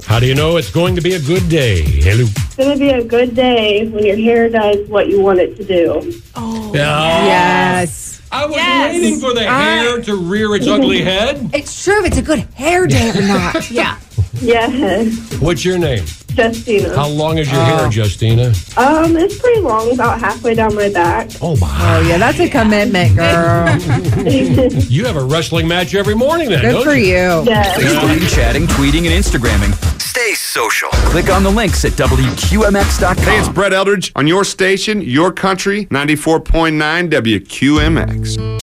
How do you know it's going to be a good day? Hello. It's going to be a good day when your hair does what you want it to do. Oh, Yes. I was waiting for the hair to rear its ugly head. It's true if it's a good hair day or not. Yeah. Yes, What's your name? Justina. How long is your hair, Justina? It's pretty long, about halfway down my back. Oh, my. Oh, yeah, that's a commitment, girl. You have a wrestling match every morning then, Good don't for you. Yes. Facebooking, chatting, tweeting, and Instagramming. Stay social. Click on the links at WQMX.com. Hey, it's Brett Eldridge on your station, your country, 94.9 WQMX.